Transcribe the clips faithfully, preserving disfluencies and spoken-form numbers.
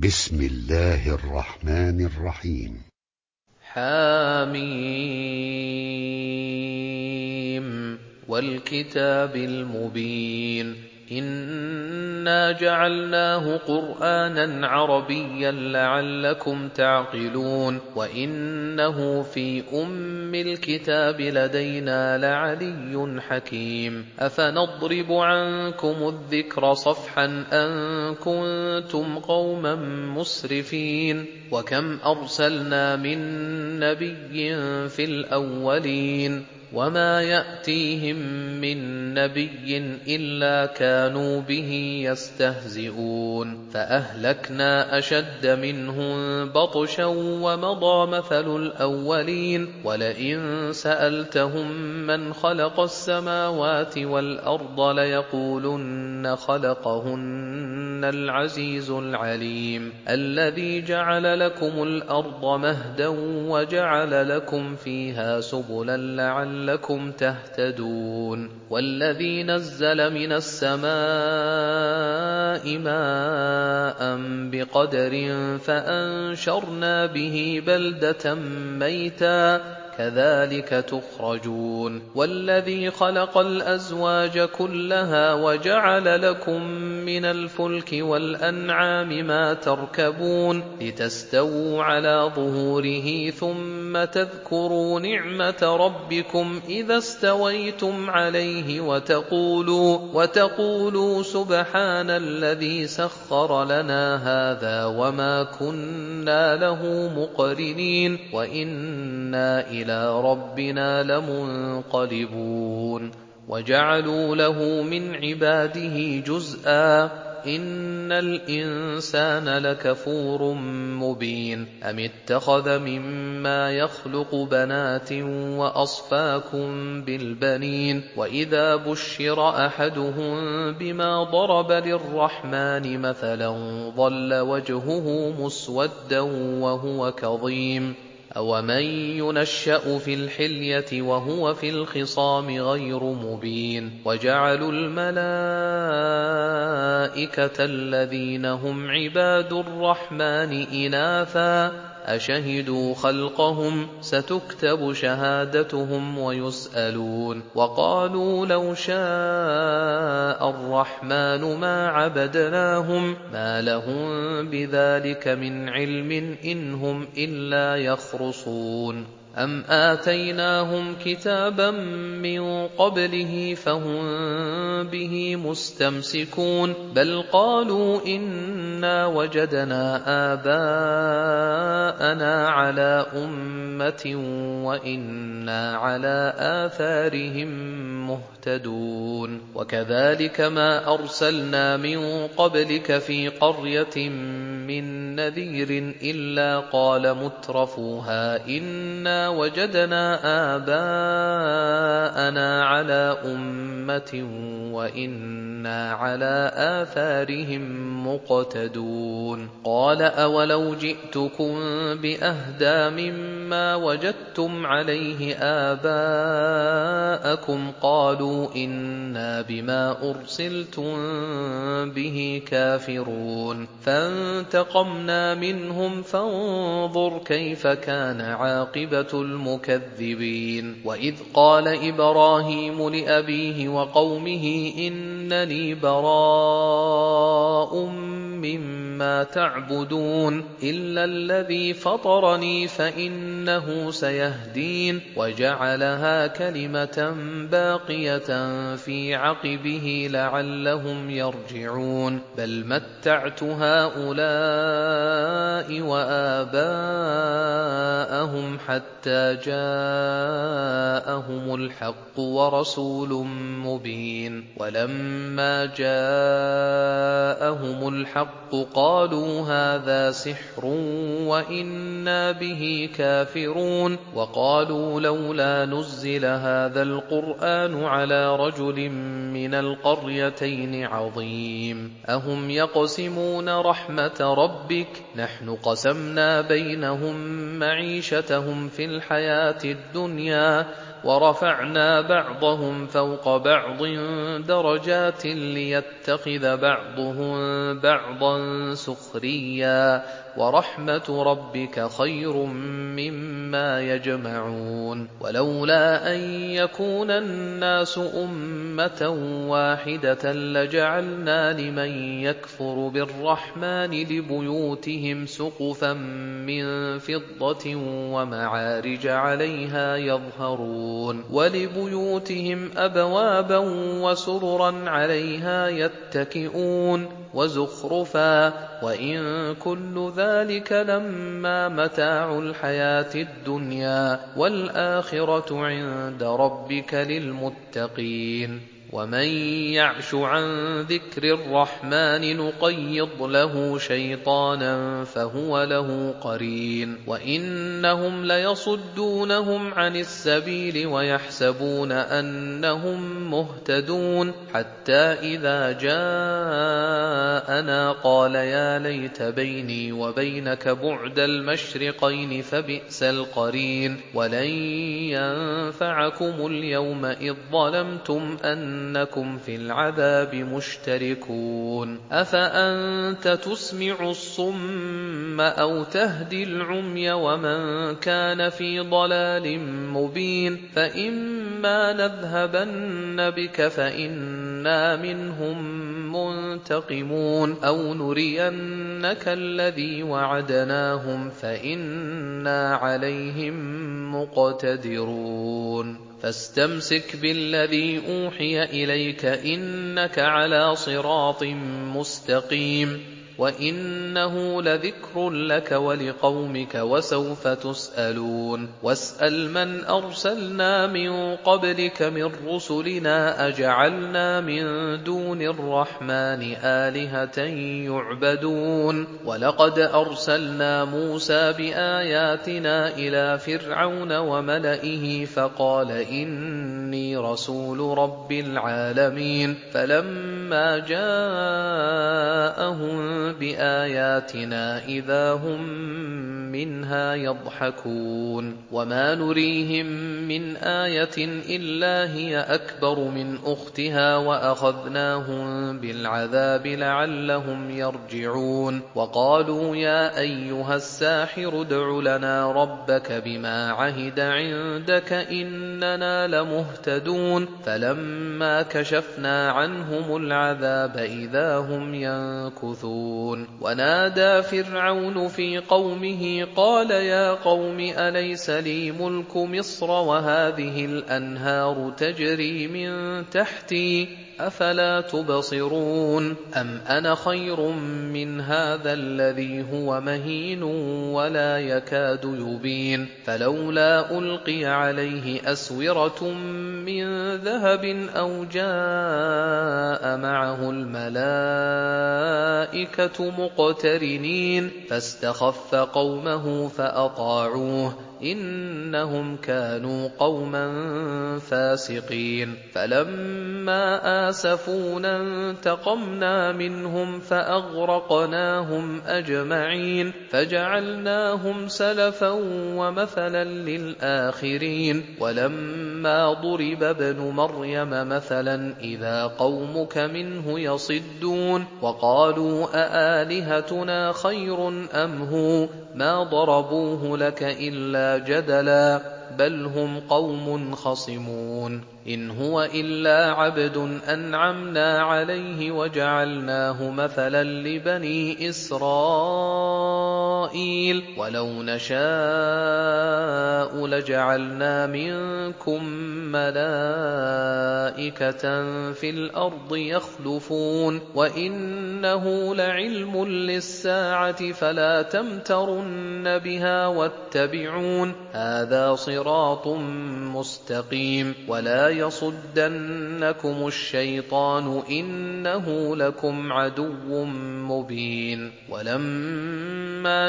بسم الله الرحمن الرحيم. حاميم والكتاب المبين إنا جعلناه قرآنا عربيا لعلكم تعقلون وإنه في أم الكتاب لدينا لعلي حكيم أفنضرب عنكم الذكر صفحا أن كنتم قوما مسرفين وكم أرسلنا من نبي في الأولين وما يأتيهم من نبي إلا كانوا به يستهزئون فأهلكنا أشد منهم بطشا ومضى مثل الأولين ولئن سألتهم من خلق السماوات والأرض ليقولن خلقهن العزيز العليم الذي جعل لكم الأرض مهدا وجعل لكم فيها سبلا لعلكم لعلكم تهتدون والذي نزل من السماء ماء بقدر فأنشرنا به بلدة ميتا كذلك تخرجون والذي خلق الأزواج كلها وجعل لكم من الفلك والأنعام ما تركبون لتستووا على ظهوره ثم تذكروا نعمة ربكم إذا استويتم عليه وتقولوا, وتقولوا سبحان الذي سخر لنا هذا وما كنا له مقرنين وإنا إلى إلى ربنا لمنقلبون وجعلوا له من عباده جزءا إن الإنسان لكفور مبين أم اتخذ مما يخلق بنات وأصفاكم بالبنين وإذا بشر أحدهم بما ضرب للرحمن مثلا ظل وجهه مسودا وهو كظيم أومن ينشأ في الحلية وهو في الخصام غير مبين وجعلوا الملائكة الذين هم عباد الرحمن إناثا أشهدوا خلقهم ستكتب شهادتهم ويسألون وقالوا لو شاء الرحمن ما عبدناهم ما لهم بذلك من علم إن هم إلا يخرصون أم آتيناهم كتابا من قبله فهم به مستمسكون بل قالوا إنا وجدنا آباءنا على أمة وإنا على آثارهم مهتدون وكذلك ما أرسلنا من قبلك في قرية من نذير إلا قال مترفوها إنا وجدنا آباءنا على أمة وإنا على آثارهم مقتدون قال أولو جئتكم بأهدى مما وجدتم عليه آباءكم قالوا إنا بما أرسلتم به كافرون فانتقمنا منهم فانظر كيف كان عاقبة المكذبين وإذ قال إبراهيم لأبيه وقومه إنني براء مما تعبدون إلا الذي فطرني فإنه سيهدين وجعلها كلمة باقية في عقبه لعلهم يرجعون بل متعت هؤلاء وآباءهم حتى جاءهم الحق ورسول مبين ولما جاءهم الحق قالوا هذا سحر وإنا به كافرون وقالوا لولا نزل هذا القرآن على رجل من القريتين عظيم أهم يقسمون رحمة ربك نحن قسمنا بينهم معيشتهم في الحياة الدنيا ورفعنا بعضهم فوق بعض درجات ليتخذ بعضهم بعضا سخريا ورحمة ربك خير مما يجمعون ولولا أن يكون الناس أمة واحدة لجعلنا لمن يكفر بالرحمن لبيوتهم سقفا من فضة ومعارج عليها يظهرون ولبيوتهم أبوابا وسررا عليها يتكئون وزخرفا وإن كل ذلك لما متاع الحياة الدنيا والآخرة عند ربك للمتقين ومن يعش عن ذكر الرحمن نقيض له شيطانا فهو له قرين وإنهم ليصدونهم عن السبيل ويحسبون أنهم مهتدون حتى إذا جاءنا قال يا ليت بيني وبينك بعد المشرقين فبئس القرين ولن ينفعكم اليوم إذ ظلمتم أن أنكم في العذاب مشتركون أفأنت تسمع الصم أو تهدي العمي ومن كان في ضلال مبين فإما نذهبن بك فإنا منهم منتقمون أو نرينك الذي وعدناهم فإنا عليهم مقتدرون فاستمسك بالذي أوحي إليك إنك على صراط مستقيم وإنه لذكر لك ولقومك وسوف تسألون واسأل من أرسلنا من قبلك من رسلنا أجعلنا من دون الرحمن آلهة يعبدون ولقد أرسلنا موسى بآياتنا إلى فرعون وملئه فقال إني رسول رب العالمين فلما جاءهم بآياتنا إذا هم منها يضحكون وما نريهم من آية إلا هي أكبر من أختها وأخذناهم بالعذاب لعلهم يرجعون وقالوا يا أيها الساحر ادع لنا ربك بما عهد عندك إننا لمهتدون فلما كشفنا عنهم العذاب إذا هم ينكثون ونادى فرعون في قومه قال يا قوم أليس لي ملك مصر وهذه الأنهار تجري من تحتي أفلا تبصرون أم أنا خير من هذا الذي هو مهين ولا يكاد يبين فلولا ألقي عليه أسورة من ذهب أو جاء معه الملائكة مقترنين فاستخف قومه فأطاعوه إنهم كانوا قوما فاسقين فلما آسفونا انتقمنا منهم فأغرقناهم أجمعين فجعلناهم سلفا ومثلا للآخرين ولما ضرب ابن مريم مثلا إذا قومك منه يصدون وقالوا أآلهتنا خير أم هو ما ضربوه لك إلا جدلا بل هم قوم خصمون إن هو إلا عبد أنعمنا عليه وجعلناه مثلا لبني إسرائيل ولو نشاء لجعلنا منكم ملائكة في الأرض يخلفون وإنه لعلم للساعة فلا تمترن بها واتبعون هذا صراط مستقيم ولا يصدنكم الشيطان إنه لكم عدو مبين ولما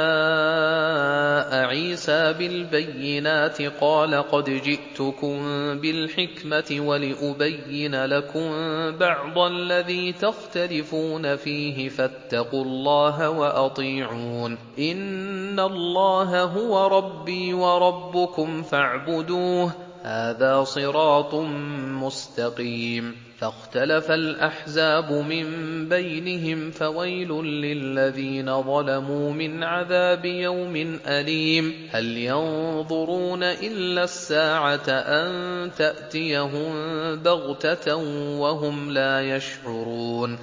جاء عيسى بالبينات قال قد جئتكم بالحكمة ولأبين لكم بعض الذي تختلفون فيه فاتقوا الله وأطيعون إن الله هو ربي وربكم فاعبدوه هذا صراط مستقيم فاختلف الأحزاب من بينهم فويل للذين ظلموا من عذاب يوم أليم هل ينظرون إلا الساعة أن تأتيهم بغتة وهم لا يشعرون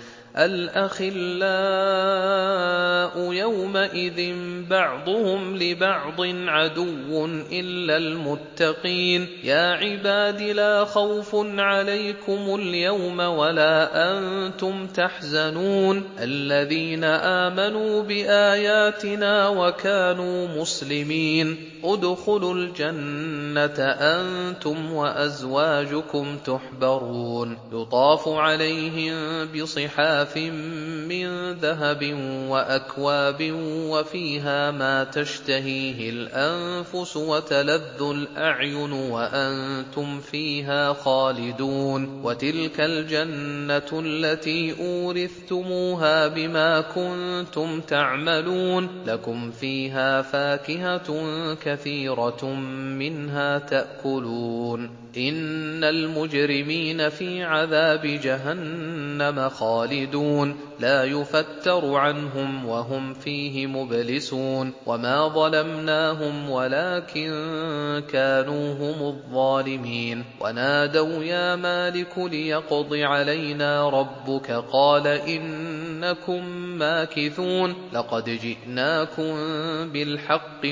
الأخلاء يومئذ بعضهم لبعض عدو إلا المتقين يا عباد لا خوف عليكم اليوم ولا أنتم تحزنون الذين آمنوا بآياتنا وكانوا مسلمين ادخلوا الجنة أنتم وأزواجكم تحبرون يطاف عليهم بصحاف من ذهب وأكواب وفيها ما تشتهيه الأنفس وتلذ الأعين وأنتم فيها خالدون وتلك الجنة التي أورثتموها بما كنتم تعملون لكم فيها فاكهة كثيرة منها تأكلون إن المجرمين في عذاب جهنم خالدون لا يفتر عنهم وهم فيه مبلسون وما ظلمناهم ولكن كانوا هم الظالمين ونادوا يا مالك ليقض علينا ربك قال إنكم ماكثون لقد جئناكم بالحق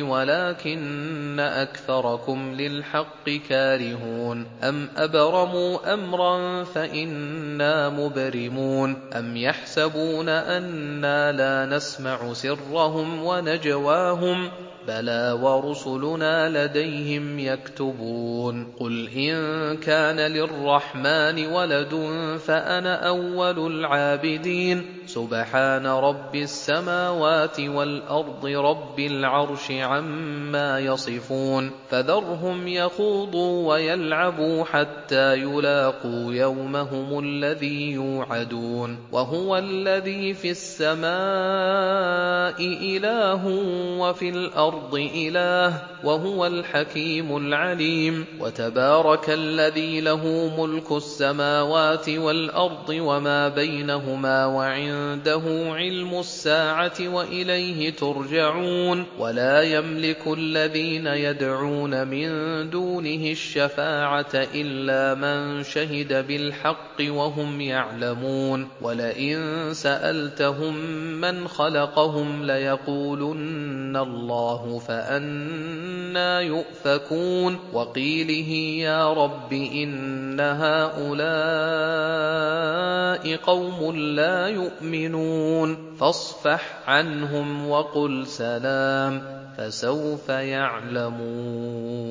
ولكن أكثركم للحق كارهون أم أبرموا أمرا فإنا مبرمون أم يحسبون أنا لا نسمع سرهم ونجواهم بلى ورسلنا لديهم يكتبون قل إن كان للرحمن ولد فأنا أول العابدين سبحان رب السماوات والأرض رب العرش عما يصفون فذرهم يخوضوا ويلعبوا حتى يلاقوا يومهم الذي يوعدون وهو الذي في السماء إله وفي الأرض إله وهو الحكيم العليم وتبارك الذي له ملك السماوات والأرض وما بينهما وعنده علم الساعة وإليه ترجعون ولا يملك الذين يدعون من دونه الشفاعة إلا من شهد بالحق وهم يعلمون ولئن سألتهم من خلقهم ليقولن الله فأنى يؤفكون وقيله يا رب إن هؤلاء قوم لا يؤمنون فاصفح عنهم وقل سلام فسوف يعلمون.